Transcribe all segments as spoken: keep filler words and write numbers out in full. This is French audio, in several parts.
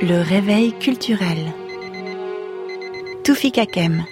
Le réveil culturel. Toufi Kakem.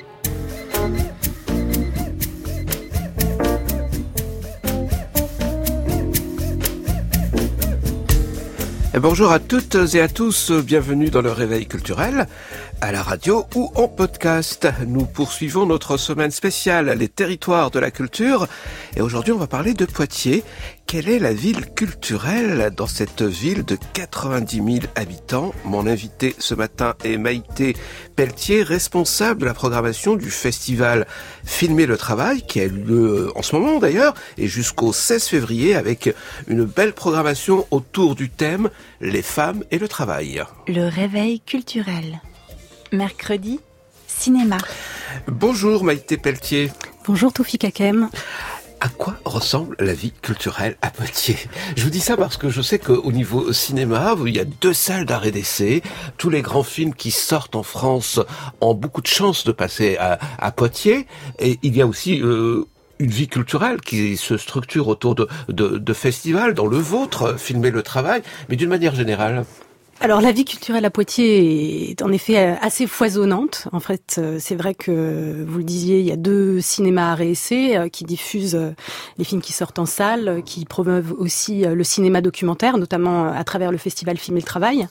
Bonjour à toutes et à tous, bienvenue dans le Réveil culturel, à la radio ou en podcast. Nous poursuivons notre semaine spéciale, les territoires de la culture, et aujourd'hui on va parler de Poitiers. Quelle est la ville culturelle dans cette ville de quatre-vingt-dix mille habitants? Mon invité ce matin est Maïté Pelletier, responsable de la programmation du festival Filmer le travail, qui a lieu en ce moment d'ailleurs, et jusqu'au seize février, avec une belle programmation autour du thème « Les femmes et le travail ». Le réveil culturel. Mercredi, cinéma. Bonjour Maïté Pelletier. Bonjour Toufi Kakem. À quoi ressemble la vie culturelle à Poitiers? Je vous dis ça parce que je sais qu'au niveau cinéma, il y a deux salles d'arrêt d'essai. Tous les grands films qui sortent en France ont beaucoup de chance de passer à, à Poitiers. Et il y a aussi euh, une vie culturelle qui se structure autour de, de, de festivals, dans le vôtre, Filmer le travail, mais d'une manière générale. Alors la vie culturelle à Poitiers est en effet assez foisonnante. En fait, c'est vrai que, vous le disiez, il y a deux cinémas arrêt essai qui diffusent les films qui sortent en salle, qui promeuvent aussi le cinéma documentaire, notamment à travers le festival Filmer le travail.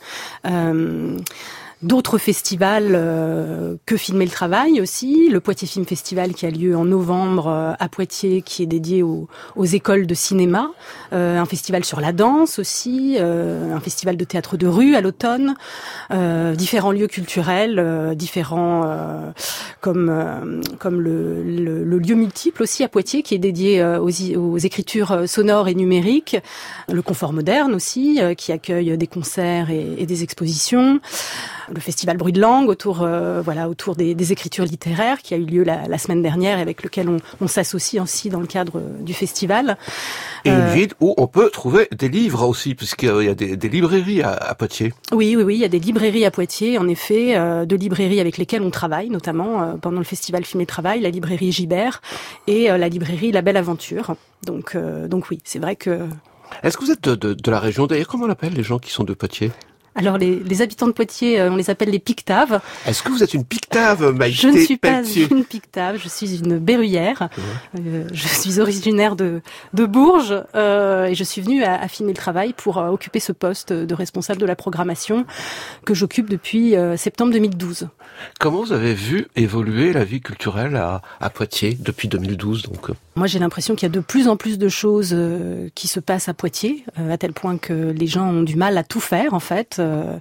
Euh, D'autres festivals euh, que Filmer le travail aussi, le Poitiers Film Festival qui a lieu en novembre euh, à Poitiers, qui est dédié aux, aux écoles de cinéma, euh, un festival sur la danse aussi, euh, un festival de théâtre de rue à l'automne, euh, différents lieux culturels, euh, différents euh, comme euh, comme le, le, le lieu multiple aussi à Poitiers qui est dédié euh, aux, aux écritures sonores et numériques, le confort moderne aussi euh, qui accueille des concerts et, et des expositions. Le festival Bruit de Langue autour, euh, voilà, autour des, des écritures littéraires qui a eu lieu la, la semaine dernière et avec lequel on, on s'associe aussi dans le cadre du festival. Et euh, une ville où on peut trouver des livres aussi, puisqu'il y a des, des librairies à, à Poitiers. Oui, oui, oui, il y a des librairies à Poitiers, en effet, euh, deux librairies avec lesquelles on travaille, notamment euh, pendant le festival Filmer Travail, la librairie Gibert et euh, la librairie La Belle Aventure. Donc, euh, donc oui, c'est vrai que... Est-ce que vous êtes de, de, de la région? D'ailleurs, comment on appelle les gens qui sont de Poitiers? Alors les, les habitants de Poitiers, on les appelle les Pictaves. Est-ce que vous êtes une Pictave, Maïté Je ne suis pas Pelletier? une Pictave, je suis une berruyère. Ouais. Euh, je suis originaire de, de Bourges euh, et je suis venue à, à Filmer le travail pour euh, occuper ce poste de responsable de la programmation que j'occupe depuis euh, septembre deux mille douze. Comment vous avez vu évoluer la vie culturelle à, à Poitiers depuis deux mille douze donc? Moi, j'ai l'impression qu'il y a de plus en plus de choses euh, qui se passent à Poitiers, euh, à tel point que les gens ont du mal à tout faire, en fait. Euh,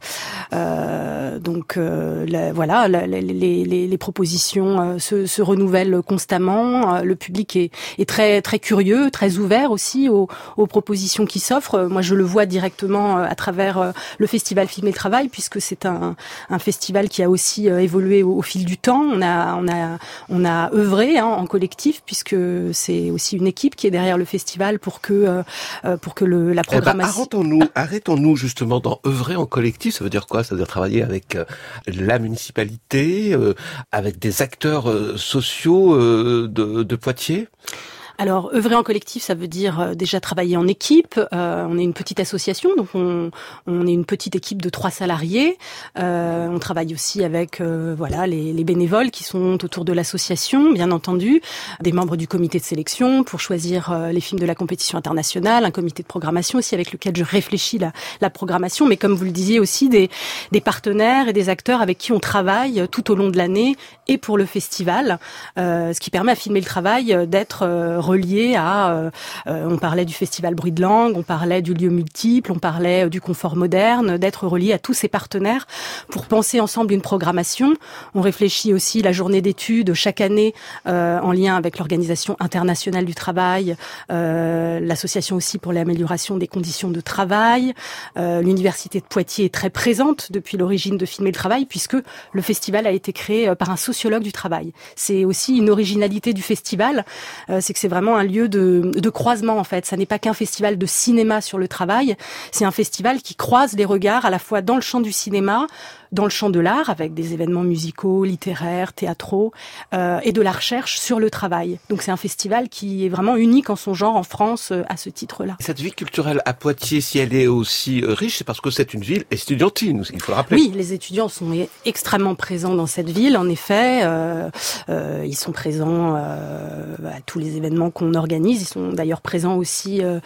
euh, donc, euh, la, voilà, la, les, les, les propositions euh, se, se renouvellent constamment. Euh, le public est, est très, très curieux, très ouvert aussi aux, aux propositions qui s'offrent. Moi, je le vois directement à travers euh, le festival Filmer le Travail, puisque c'est un, un festival qui a aussi euh, évolué au, au fil du temps. On a, on a, on a œuvré hein, en collectif, puisque c'est C'est aussi une équipe qui est derrière le festival pour que euh, pour que le, la programmation. Eh ben, arrêtons-nous, arrêtons-nous justement dans œuvrer en collectif. Ça veut dire quoi? Ça veut dire travailler avec euh, la municipalité, euh, avec des acteurs euh, sociaux euh, de, de Poitiers. Alors, œuvrer en collectif, ça veut dire euh, déjà travailler en équipe. Euh, on est une petite association, donc on, on est une petite équipe de trois salariés. Euh, on travaille aussi avec euh, voilà les, les bénévoles qui sont autour de l'association, bien entendu, des membres du comité de sélection pour choisir euh, les films de la compétition internationale, un comité de programmation aussi avec lequel je réfléchis la, la programmation, mais comme vous le disiez aussi, des, des partenaires et des acteurs avec qui on travaille tout au long de l'année et pour le festival, euh, ce qui permet à Filmer le Travail d'être euh, relié à, euh, on parlait du festival Bruit de Langue, on parlait du lieu multiple, on parlait du confort moderne, d'être relié à tous ces partenaires pour penser ensemble une programmation. On réfléchit aussi la journée d'études chaque année euh, en lien avec l'Organisation internationale du travail, euh, l'association aussi pour l'amélioration des conditions de travail. Euh, L'Université de Poitiers est très présente depuis l'origine de Filmer le Travail puisque le festival a été créé par un sociologue du travail. C'est aussi une originalité du festival, euh, c'est que c'est vraiment un lieu de, de croisement en fait. Ça n'est pas qu'un festival de cinéma sur le travail, c'est un festival qui croise les regards à la fois dans le champ du cinéma, dans le champ de l'art, avec des événements musicaux, littéraires, théâtraux, euh, et de la recherche sur le travail. Donc c'est un festival qui est vraiment unique en son genre en France euh, à ce titre-là. Cette vie culturelle à Poitiers, si elle est aussi riche, c'est parce que c'est une ville estudiantine, il faut le rappeler. Oui, les étudiants sont extrêmement présents dans cette ville, en effet. Euh, euh, ils sont présents euh, à tous les événements qu'on organise. Ils sont d'ailleurs présents aussi euh,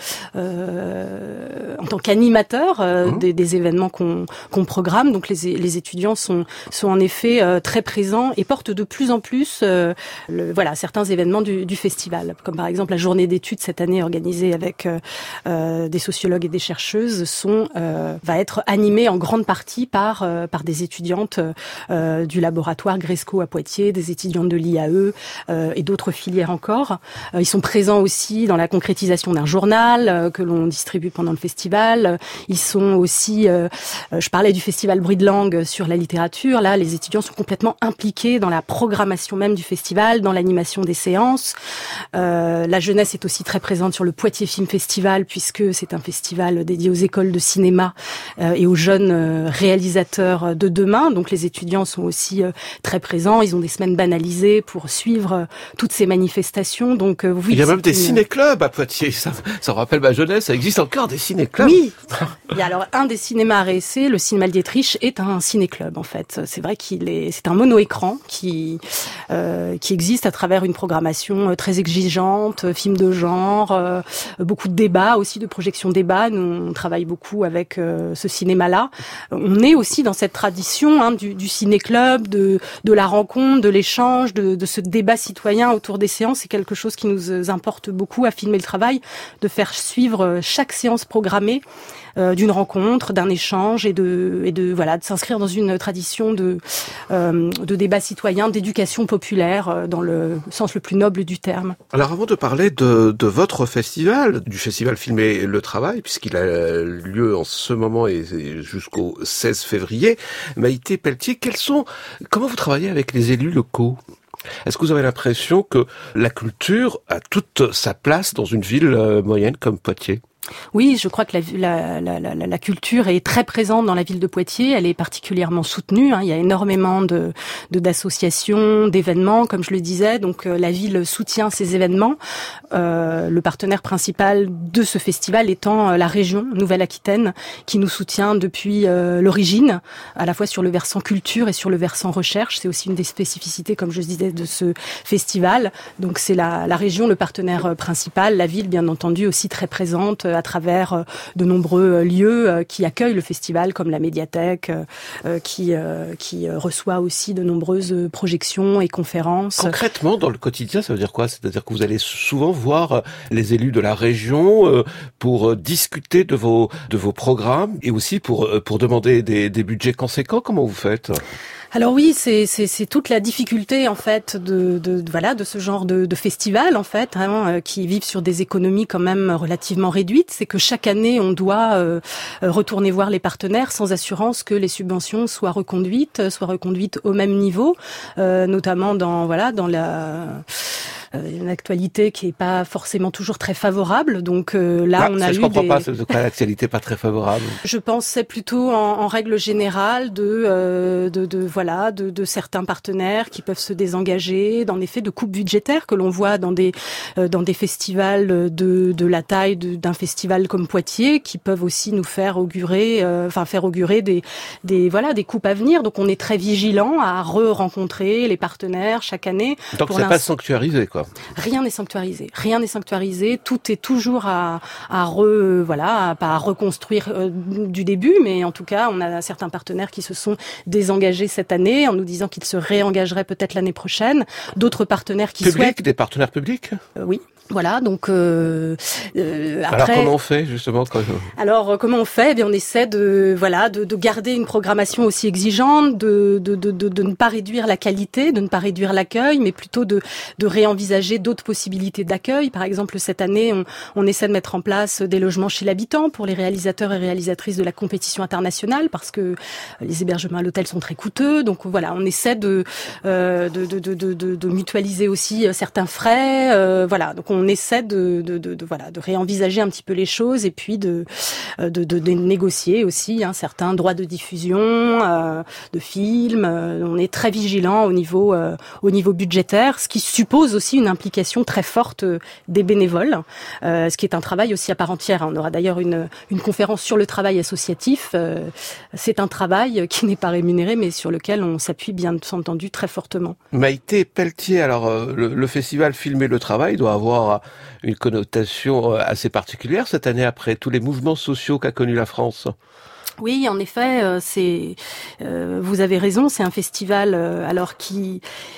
euh, en tant qu'animateurs euh, mmh. des, des événements qu'on, qu'on programme. Donc les, les étudiants sont, sont en effet euh, très présents et portent de plus en plus euh, le, voilà, certains événements du, du festival, comme par exemple la journée d'études cette année organisée avec euh, euh, des sociologues et des chercheuses sont euh, va être animée en grande partie par euh, par des étudiantes euh, du laboratoire Gresco à Poitiers, des étudiantes de l'I A E euh, et d'autres filières encore. Euh, ils sont présents aussi dans la concrétisation d'un journal euh, que l'on distribue pendant le festival. Ils sont aussi, euh, je parlais du festival Bruit de Langue sur la littérature. Là, les étudiants sont complètement impliqués dans la programmation même du festival, dans l'animation des séances. Euh, la jeunesse est aussi très présente sur le Poitiers Film Festival puisque c'est un festival dédié aux écoles de cinéma euh, et aux jeunes euh, réalisateurs de demain. Donc les étudiants sont aussi euh, très présents. Ils ont des semaines banalisées pour suivre euh, toutes ces manifestations. Donc euh, oui, il y a même des une... ciné-clubs à Poitiers. Ça, ça rappelle ma jeunesse. Ça existe encore des ciné-clubs. Oui. Il y a alors un des cinémas à Réessé, le cinéma Le Dietrich, est un ciné-club en fait. C'est vrai qu'il est, c'est un mono-écran qui euh, qui existe à travers une programmation très exigeante, films de genre, euh, beaucoup de débats aussi, de projections débat. Nous on travaille beaucoup avec euh, ce cinéma-là. On est aussi dans cette tradition hein, du, du ciné-club, de de la rencontre, de l'échange, de, de ce débat citoyen autour des séances. C'est quelque chose qui nous importe beaucoup à Filmer le Travail, de faire suivre chaque séance programmée euh, d'une rencontre, d'un échange et de et de voilà de s'inscrire dans une tradition de euh, de débat citoyen, d'éducation populaire euh, dans le sens le plus noble du terme. Alors avant de parler de de votre festival, du festival Filmer le Travail, puisqu'il a lieu en ce moment et jusqu'au seize février, Maïté Pelletier, quels sont comment vous travaillez avec les élus locaux ? Est-ce que vous avez l'impression que la culture a toute sa place dans une ville euh, moyenne comme Poitiers ? Oui, je crois que la, la, la, la, la culture est très présente dans la ville de Poitiers. Elle est particulièrement soutenue. Hein. Il y a énormément de, de d'associations, d'événements, comme je le disais. Donc euh, la ville soutient ces événements. Euh, le partenaire principal de ce festival étant euh, la région Nouvelle-Aquitaine, qui nous soutient depuis euh, l'origine, à la fois sur le versant culture et sur le versant recherche. C'est aussi une des spécificités, comme je disais, de ce festival. Donc c'est la, la région, le partenaire principal. La ville, bien entendu, aussi très présente à travers de nombreux lieux qui accueillent le festival, comme la médiathèque, qui qui reçoit aussi de nombreuses projections et conférences. Concrètement, dans le quotidien, ça veut dire quoi ? C'est-à-dire que vous allez souvent voir les élus de la région pour discuter de vos de vos programmes et aussi pour pour demander des, des budgets conséquents. Comment vous faites ? Alors oui, c'est, c'est, c'est toute la difficulté en fait de, de, de voilà de ce genre de, de festival en fait hein, qui vivent sur des économies quand même relativement réduites. C'est que chaque année on doit euh, retourner voir les partenaires sans assurance que les subventions soient reconduites, soient reconduites au même niveau, euh, notamment dans voilà dans la une actualité qui est pas forcément toujours très favorable. Donc euh, là, ah, on ça, a je eu comprends des... pas, c'est de quoi l'actualité pas très favorable. Je pensais plutôt en, en règle générale de, euh, de, de voilà, de, de certains partenaires qui peuvent se désengager, d'en effet de coupes budgétaires que l'on voit dans des euh, dans des festivals de de la taille de, d'un festival comme Poitiers, qui peuvent aussi nous faire augurer, euh, enfin faire augurer des des voilà des coupes à venir. Donc on est très vigilant à re-rencontrer les partenaires chaque année. Donc c'est pas sanctuarisé quoi. Rien n'est sanctuarisé, rien n'est sanctuarisé. Tout est toujours à, à re, voilà, à, pas à reconstruire euh, du début, mais en tout cas, on a certains partenaires qui se sont désengagés cette année en nous disant qu'ils se réengageraient peut-être l'année prochaine. D'autres partenaires qui Public, souhaitent des partenaires publics. Euh, oui. Voilà, donc euh, euh, après. Alors comment on fait justement quand... Alors comment on fait ? Eh bien, on essaie de voilà de, de garder une programmation aussi exigeante, de, de de de de ne pas réduire la qualité, de ne pas réduire l'accueil, mais plutôt de de réenvisager envisager d'autres possibilités d'accueil. Par exemple, cette année, on, on essaie de mettre en place des logements chez l'habitant pour les réalisateurs et réalisatrices de la compétition internationale, parce que les hébergements à l'hôtel sont très coûteux. Donc voilà, on essaie de, euh, de, de, de, de, de mutualiser aussi certains frais. Euh, voilà, donc on essaie de, de, de, de, voilà, de réenvisager un petit peu les choses et puis de, de, de, de négocier aussi hein, certains droits de diffusion euh, de films. Euh, on est très vigilant au niveau, euh, au niveau budgétaire, ce qui suppose aussi une implication très forte des bénévoles, euh, ce qui est un travail aussi à part entière. On aura d'ailleurs une, une conférence sur le travail associatif. Euh, c'est un travail qui n'est pas rémunéré, mais sur lequel on s'appuie bien entendu très fortement. Maïté Pelletier, alors euh, le, le festival Filmer le travail doit avoir une connotation assez particulière cette année après tous les mouvements sociaux qu'a connus la France. Oui, en effet, euh, c'est. Euh, vous avez raison, c'est un festival euh, alors qui.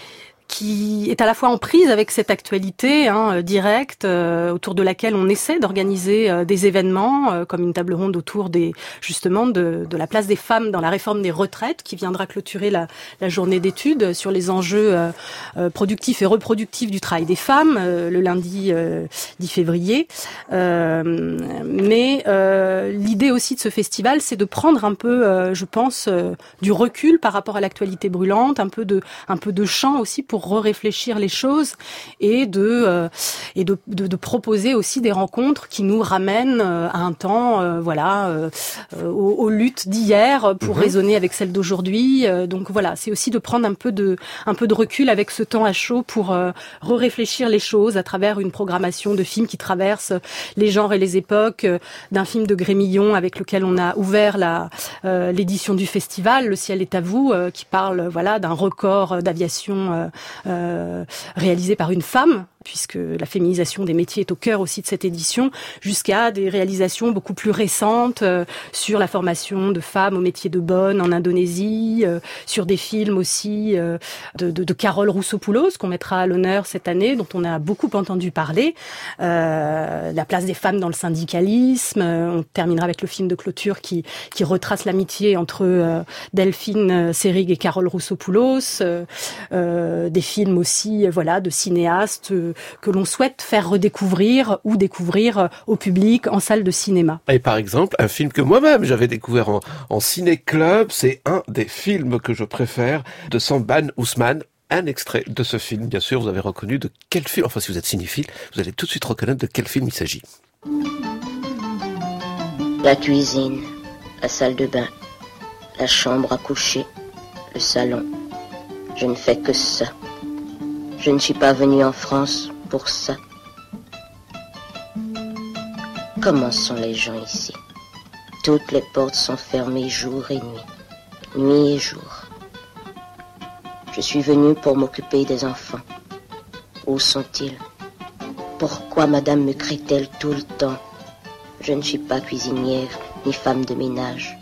qui est à la fois en prise avec cette actualité hein, directe euh, autour de laquelle on essaie d'organiser euh, des événements euh, comme une table ronde autour des justement de, de la place des femmes dans la réforme des retraites qui viendra clôturer la, la journée d'études sur les enjeux euh, euh, productifs et reproductifs du travail des femmes euh, le lundi euh, dix février. Euh, mais euh, l'idée aussi de ce festival, c'est de prendre un peu, euh, je pense, euh, du recul par rapport à l'actualité brûlante, un peu de un peu de champ aussi pour pour réfléchir les choses et de euh, et de, de, de proposer aussi des rencontres qui nous ramènent euh, à un temps euh, voilà euh, euh, aux, aux luttes d'hier pour mmh. raisonner avec celles d'aujourd'hui. Euh, donc voilà, c'est aussi de prendre un peu de un peu de recul avec ce temps à chaud pour euh, re-réfléchir les choses à travers une programmation de films qui traversent les genres et les époques, euh, d'un film de Grémillon avec lequel on a ouvert la euh, l'édition du festival Le ciel est à vous, euh, qui parle voilà d'un record d'aviation euh, Euh, réalisé par une femme, puisque la féminisation des métiers est au cœur aussi de cette édition, jusqu'à des réalisations beaucoup plus récentes euh, sur la formation de femmes au métier de bonne en Indonésie, euh, sur des films aussi euh, de, de, de Carole Roussopoulos, qu'on mettra à l'honneur cette année, dont on a beaucoup entendu parler, euh, la place des femmes dans le syndicalisme. Euh, on terminera avec le film de clôture qui, qui retrace l'amitié entre euh, Delphine Seyrig et Carole Roussopoulos, euh, euh, des films aussi euh, voilà, de cinéastes euh, que l'on souhaite faire redécouvrir ou découvrir au public en salle de cinéma. Et par exemple, un film que moi-même j'avais découvert en, en ciné-club, c'est un des films que je préfère de Samban Ousmane. Un extrait de ce film, bien sûr, vous avez reconnu de quel film, enfin si vous êtes cinéphile, vous allez tout de suite reconnaître de quel film il s'agit. La cuisine, la salle de bain, la chambre à coucher, le salon. Je ne fais que ça. Je ne suis pas venue en France pour ça. Comment sont les gens ici? Toutes les portes sont fermées jour et nuit, nuit et jour. Je suis venue pour m'occuper des enfants. Où sont-ils? Pourquoi madame me crie-t-elle tout le temps? Je ne suis pas cuisinière ni femme de ménage.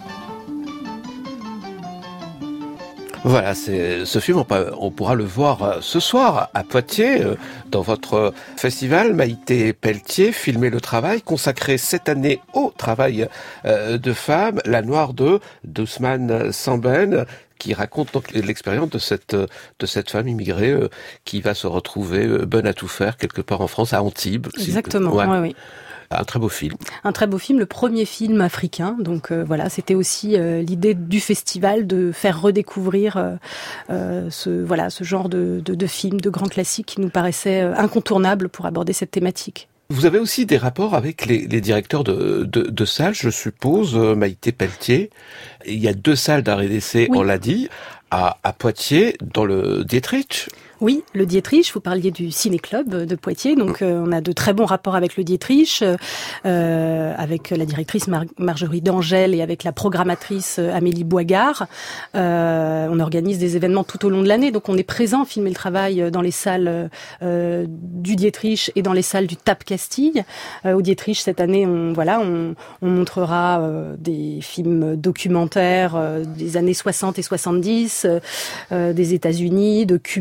Voilà, c'est ce film, on, on pourra le voir ce soir à Poitiers, dans votre festival Maïté Pelletier, Filmer le travail, consacré cette année au travail de femmes, La Noire de d'Ousmane Samban, qui raconte donc l'expérience de cette de cette femme immigrée euh, qui va se retrouver euh, bonne à tout faire quelque part en France, à Antibes. Exactement, ouais. oui, oui. Un très beau film. Un très beau film, le premier film africain. Donc euh, voilà, c'était aussi euh, l'idée du festival de faire redécouvrir euh, euh, ce voilà ce genre de, de, de film, de grands classiques qui nous paraissaient euh, incontournables pour aborder cette thématique. Vous avez aussi des rapports avec les, les directeurs de, de, de salles, je suppose, Maïté Pelletier. Il y a deux salles d'art et d'essai, oui. On l'a dit, à, à Poitiers, dans le Dietrich. Oui, le Dietrich, vous parliez du ciné-club de Poitiers, donc euh, on a de très bons rapports avec le Dietrich, euh, avec la directrice Mar- Marjorie d'Angèle et avec la programmatrice Amélie Boigard. Euh, on organise des événements tout au long de l'année, donc on est présent, Filmer le travail dans les salles euh, du Dietrich et dans les salles du T A P Castille. Euh, au Dietrich, cette année, on, voilà, on, on montrera euh, des films documentaires euh, des années soixante et soixante-dix, euh, des États-Unis, de Cuba, dans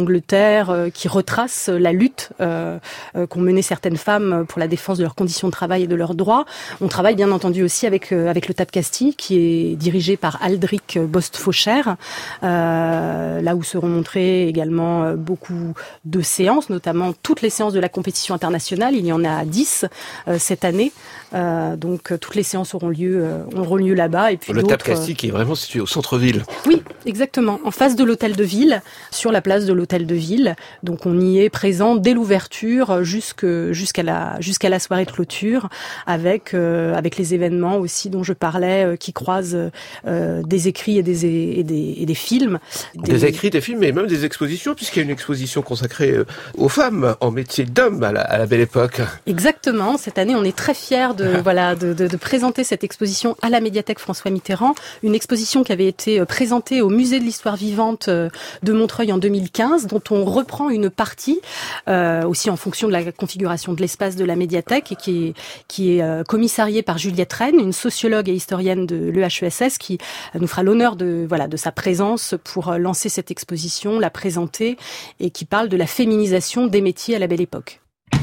d'Angleterre, euh, qui retrace la lutte euh, euh, qu'ont menée certaines femmes pour la défense de leurs conditions de travail et de leurs droits. On travaille bien entendu aussi avec euh, avec le T A P Castille, qui est dirigé par Aldric Bost-Faucher, euh, là où seront montrées également euh, beaucoup de séances, notamment toutes les séances de la compétition internationale. Il y en a dix euh, cette année, euh, donc euh, toutes les séances auront lieu euh, auront lieu là-bas. Et puis le d'autres, T A P Castille, euh... qui est vraiment situé au centre-ville. Oui, exactement, en face de l'hôtel de ville, sur la place de l'hôtel de ville. Donc on y est présent dès l'ouverture jusque jusqu'à la jusqu'à la soirée de clôture, avec euh, avec les événements aussi dont je parlais, euh, qui croisent euh, des écrits et des et des, et des films. Des... des écrits, des films, mais même des expositions, puisqu'il y a une exposition consacrée euh, aux femmes en métier d'homme à la, à la Belle Époque. Exactement. Cette année, on est très fiers de voilà de, de, de présenter cette exposition à la médiathèque François Mitterrand, une exposition qui avait été présentée au musée de l'histoire vivante de Montreuil en deux mille quinze, dont on reprend une partie euh, aussi en fonction de la configuration de l'espace de la médiathèque, et qui est qui est euh, commissariée par Juliette Rennes, une sociologue et historienne de l'E H E S S, qui nous fera l'honneur de voilà de sa présence pour lancer cette exposition, la présenter, et qui parle de la féminisation des métiers à la Belle Époque.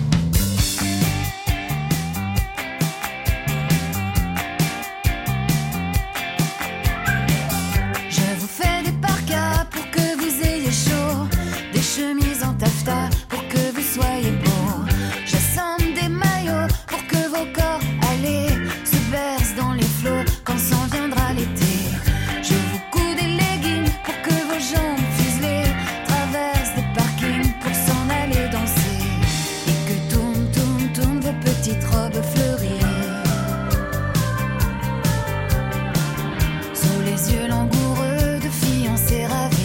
Chemise en taffetas pour que vous soyez beaux. J'assemble des maillots pour que vos corps allés se versent dans les flots quand s'en viendra l'été. Je vous couds des leggings pour que vos jambes fuselées traversent des parkings pour s'en aller danser. Et que tournent, tournent, tournent vos petites robes fleuries. Sous les yeux langoureux de fiancés ravis.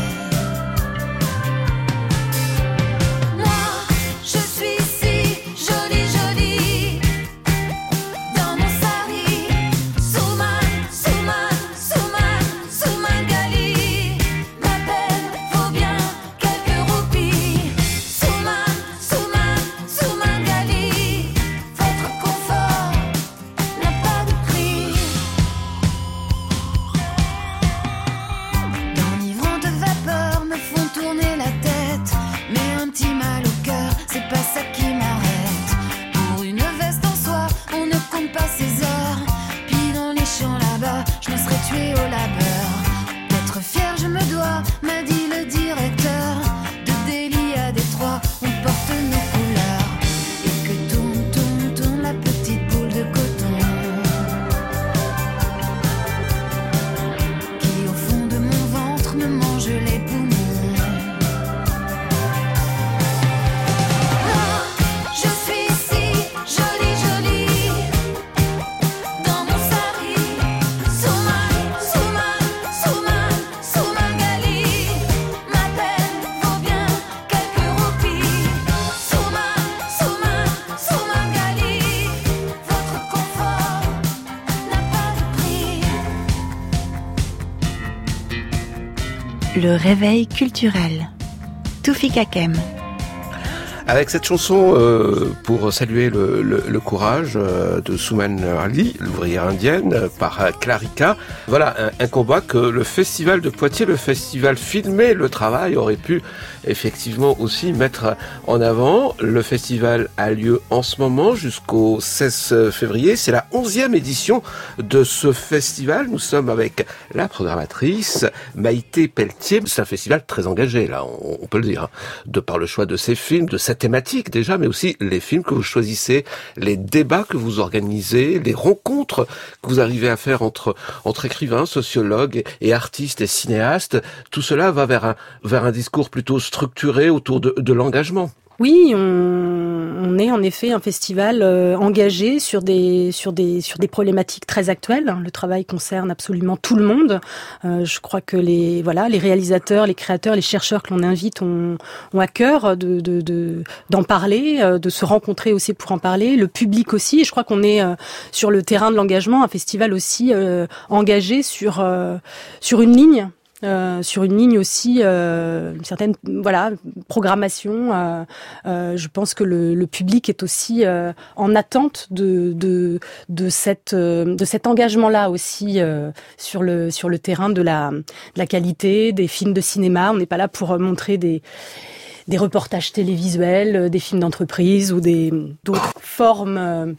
Le réveil culturel. Toufik Hakem. Avec cette chanson, euh, pour saluer le, le, le courage euh, de Suman Ali, l'ouvrière indienne, euh, par euh, Clarika. Voilà un, un combat que le festival de Poitiers, le festival Filmer le Travail, aurait pu effectivement aussi mettre en avant. Le festival a lieu en ce moment jusqu'au seize février. C'est la onzième édition de ce festival. Nous sommes avec la programmatrice Maïté Pelletier. C'est un festival très engagé, là, on, on peut le dire, hein, de par le choix de ses films, de cette thématiques déjà, mais aussi les films que vous choisissez, les débats que vous organisez, les rencontres que vous arrivez à faire entre entre écrivains, sociologues et artistes et cinéastes. Tout cela va vers un vers un discours plutôt structuré autour de, de l'engagement. Oui, on, on est en effet un festival euh, engagé sur des sur des sur des problématiques très actuelles. Le travail concerne absolument tout le monde. Euh, je crois que les voilà les réalisateurs, les créateurs, les chercheurs que l'on invite ont, ont à cœur de, de, de d'en parler, euh, de se rencontrer aussi pour en parler. Le public aussi. Et je crois qu'on est euh, sur le terrain de l'engagement, un festival aussi euh, engagé sur euh, sur une ligne. Euh, sur une ligne aussi, euh, une certaine voilà programmation. Euh, euh, je pense que le, le public est aussi euh, en attente de de de cette euh, de cet engagement-là aussi euh, sur le sur le terrain de la de la qualité des films de cinéma. On n'est pas là pour montrer des des reportages télévisuels, des films d'entreprise ou des d'autres formes. Euh,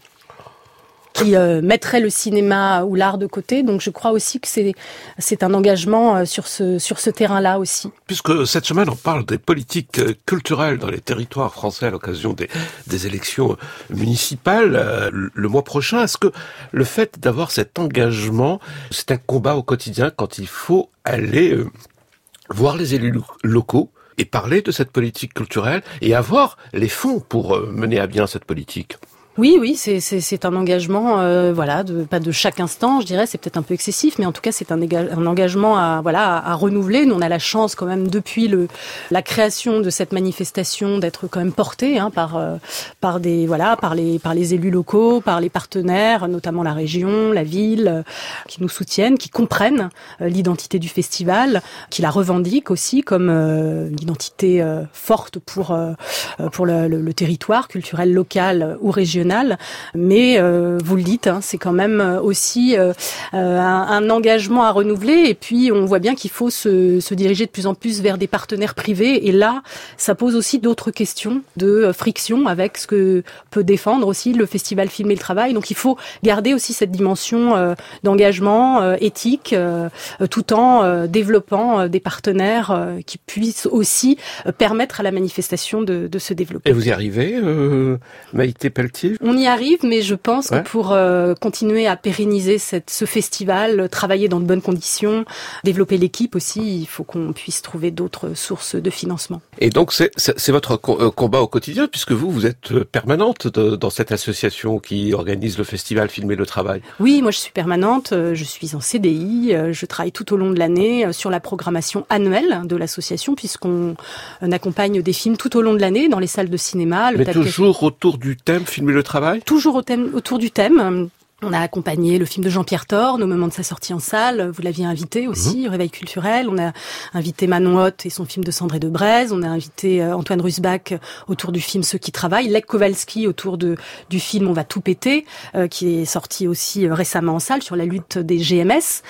qui euh, mettrait le cinéma ou l'art de côté. Donc je crois aussi que c'est c'est un engagement euh, sur ce sur ce terrain-là aussi. Puisque cette semaine on parle des politiques culturelles dans les territoires français à l'occasion des des élections municipales euh, le mois prochain, est-ce que le fait d'avoir cet engagement, c'est un combat au quotidien quand il faut aller euh, voir les élus lo- locaux et parler de cette politique culturelle et avoir les fonds pour euh, mener à bien cette politique? Oui, oui, c'est c'est c'est un engagement, euh, voilà, de, pas de chaque instant, je dirais, c'est peut-être un peu excessif, mais en tout cas c'est un, éga, un engagement à voilà à, à renouveler. Nous on a la chance quand même depuis le la création de cette manifestation d'être quand même porté hein, par euh, par des voilà par les par les élus locaux, par les partenaires, notamment la région, la ville, euh, qui nous soutiennent, qui comprennent euh, l'identité du festival, qui la revendiquent aussi comme euh, une identité euh, forte pour euh, pour le, le, le territoire culturel local ou régional. Mais euh, vous le dites, hein, c'est quand même aussi euh, un, un engagement à renouveler. Et puis on voit bien qu'il faut se, se diriger de plus en plus vers des partenaires privés. Et là, ça pose aussi d'autres questions de friction avec ce que peut défendre aussi le festival Filmer le Travail. Donc il faut garder aussi cette dimension euh, d'engagement euh, éthique, euh, tout en euh, développant euh, des partenaires euh, qui puissent aussi euh, permettre à la manifestation de, de se développer. Et vous y arrivez, euh, Maïté Pelletier? On y arrive, mais je pense ouais. que pour euh, continuer à pérenniser cette, ce festival, travailler dans de bonnes conditions, développer l'équipe aussi, il faut qu'on puisse trouver d'autres sources de financement. Et donc c'est, c'est, c'est votre co- combat au quotidien, puisque vous, vous êtes permanente de, dans cette association qui organise le festival Filmer le Travail. Oui, moi je suis permanente, je suis en C D I, je travaille tout au long de l'année sur la programmation annuelle de l'association, puisqu'on accompagne des films tout au long de l'année dans les salles de cinéma. Le Mais toujours autour du thème Filmer le Travail? Toujours au thème, autour du thème. On a accompagné le film de Jean-Pierre Thorne au moment de sa sortie en salle. Vous l'aviez invité aussi, mmh. au Réveil culturel. On a invité Manon Hoth et son film de Cendré de Braise. On a invité Antoine Rusbach autour du film Ceux qui travaillent. Lech Kowalski autour de du film On va tout péter, euh, qui est sorti aussi récemment en salle sur la lutte des G M S.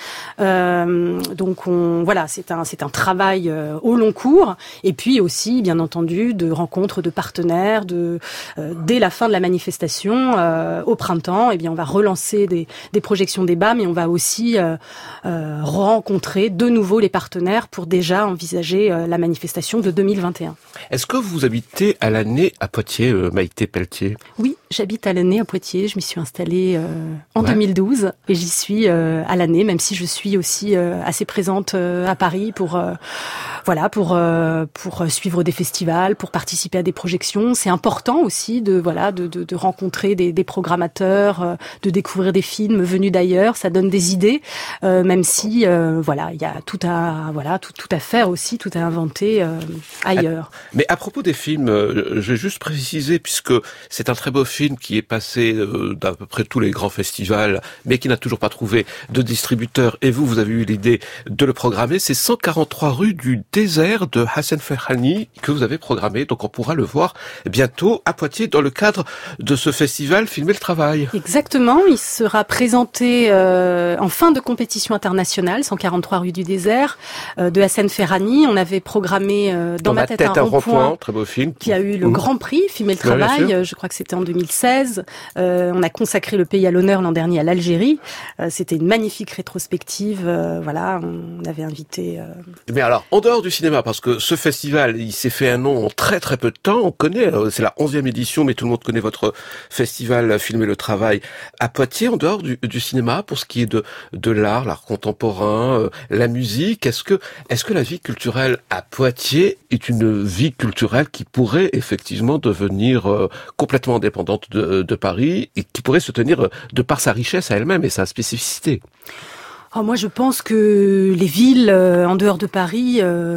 Euh, donc on, voilà, c'est un c'est un travail euh, au long cours. Et puis aussi, bien entendu, de rencontres de partenaires. De euh, dès la fin de la manifestation, euh, au printemps, eh bien on va relancer Des, des projections débats, mais on va aussi euh, euh, rencontrer de nouveau les partenaires pour déjà envisager euh, la manifestation de deux mille vingt et un. Est-ce que vous habitez à l'année à Poitiers, euh, Maïté Pelletier? Oui, j'habite à l'année à Poitiers. Je m'y suis installée euh, en ouais. deux mille douze et j'y suis euh, à l'année, même si je suis aussi euh, assez présente euh, à Paris pour euh, voilà pour euh, pour suivre des festivals, pour participer à des projections. C'est important aussi de voilà de de, de rencontrer des, des programmateurs, euh, de découvrir des films venus d'ailleurs, ça donne des idées, euh, même si euh, voilà, il y a tout à voilà tout tout à faire aussi, tout à inventer euh, ailleurs. Mais à propos des films, euh, je vais juste préciser, puisque c'est un très beau film qui est passé euh, d'à peu près tous les grands festivals, mais qui n'a toujours pas trouvé de distributeur, et vous, vous avez eu l'idée de le programmer, c'est cent quarante-trois rue du désert de Hassan Ferhani que vous avez programmé, donc on pourra le voir bientôt à Poitiers dans le cadre de ce festival Filmer le Travail. Exactement, il sera présenté euh, en fin de compétition internationale, cent quarante-trois rue du désert, euh, de Hassan Ferhani. On avait programmé euh, dans, dans ma tête, tête un, un rond-point, très beau film, qui a eu le mmh. Grand Prix Filmer le Travail. Ouais, je crois que c'était en deux mille seize. Euh, on a consacré le pays à l'honneur l'an dernier à l'Algérie. Euh, c'était une magnifique rétrospective. Euh, voilà, on avait invité. Euh... Mais alors, en dehors du cinéma, parce que ce festival, il s'est fait un nom en très très peu de temps. On connaît, c'est la onzième édition, mais tout le monde connaît votre festival Filmer le Travail à Poitiers. En dehors du, du cinéma, pour ce qui est de, de l'art, l'art contemporain, euh, la musique, est-ce que, est-ce que la vie culturelle à Poitiers est une vie culturelle qui pourrait effectivement devenir euh, complètement indépendante de, de Paris et qui pourrait se tenir de par sa richesse à elle-même et sa spécificité? Oh, moi, je pense que les villes euh, en dehors de Paris,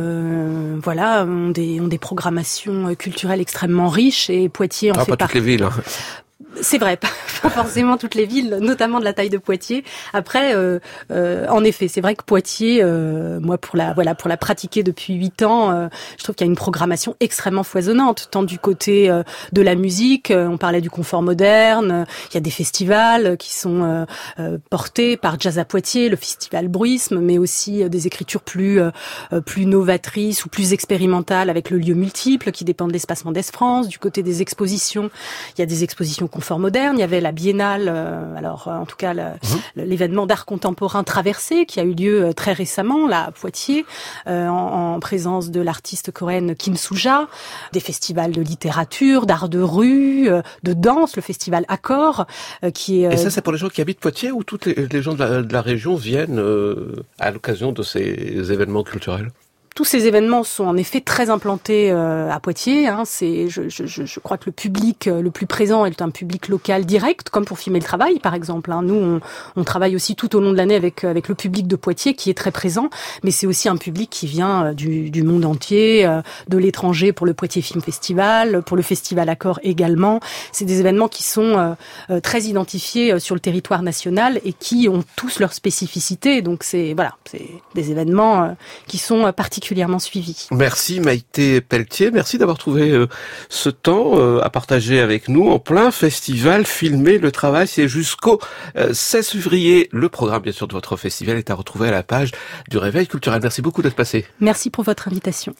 euh, voilà, ont des ont des programmations culturelles extrêmement riches et Poitiers en ah, fait pas partie. Toutes les villes. Hein. C'est vrai, pas forcément toutes les villes, notamment de la taille de Poitiers. Après, euh, euh, en effet, c'est vrai que Poitiers, euh, moi pour la voilà pour la pratiquer depuis huit ans, euh, je trouve qu'il y a une programmation extrêmement foisonnante, tant du côté euh, de la musique, euh, on parlait du confort moderne, euh, il y a des festivals qui sont euh, euh, portés par Jazz à Poitiers, le festival Bruisme, mais aussi euh, des écritures plus euh, plus novatrices ou plus expérimentales avec le lieu multiple qui dépend de l'Espace Mendès France. Du côté des expositions, il y a des expositions confort moderne, il y avait la Biennale, euh, alors en tout cas le, mmh. l'événement d'art contemporain Traversée qui a eu lieu très récemment là à Poitiers, euh, en, en présence de l'artiste coréenne Kim Soo-ja, des festivals de littérature, d'art de rue, euh, de danse, le festival Accord, euh, qui est... Euh... Et ça, c'est pour les gens qui habitent Poitiers ou toutes les, les gens de la, de la région viennent euh, à l'occasion de ces événements culturels ? Tous ces événements sont en effet très implantés euh, à Poitiers. Hein. C'est, je, je, je crois que le public euh, le plus présent est un public local direct, comme pour Filmer le travail, par exemple. Hein. Nous, on, on travaille aussi tout au long de l'année avec avec le public de Poitiers, qui est très présent, mais c'est aussi un public qui vient euh, du, du monde entier, euh, de l'étranger pour le Poitiers Film Festival, pour le Festival Accord également. C'est des événements qui sont euh, euh, très identifiés euh, sur le territoire national et qui ont tous leur spécificité. Donc c'est voilà, c'est des événements euh, qui sont euh, particulièrement particulièrement suivi. Merci Maïté Pelletier, merci d'avoir trouvé euh, ce temps euh, à partager avec nous en plein festival Filmer le travail. C'est jusqu'au euh, seize février. Le programme bien sûr de votre festival est à retrouver à la page du Réveil culturel. Merci beaucoup d'être passé. Merci pour votre invitation.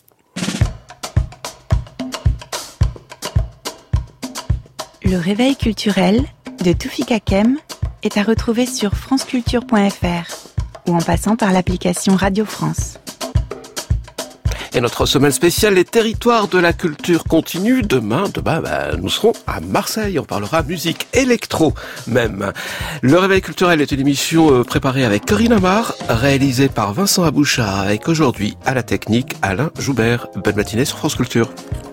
Le Réveil culturel de Toufik Hakem est à retrouver sur franceculture point f r ou en passant par l'application Radio France. Et notre semaine spéciale, les territoires de la culture continue. Demain, demain, bah, nous serons à Marseille. On parlera musique électro, même. Le Réveil culturel est une émission préparée avec Corinne Amar, réalisée par Vincent Abouchard, avec aujourd'hui à la technique Alain Joubert. Bonne matinée sur France Culture.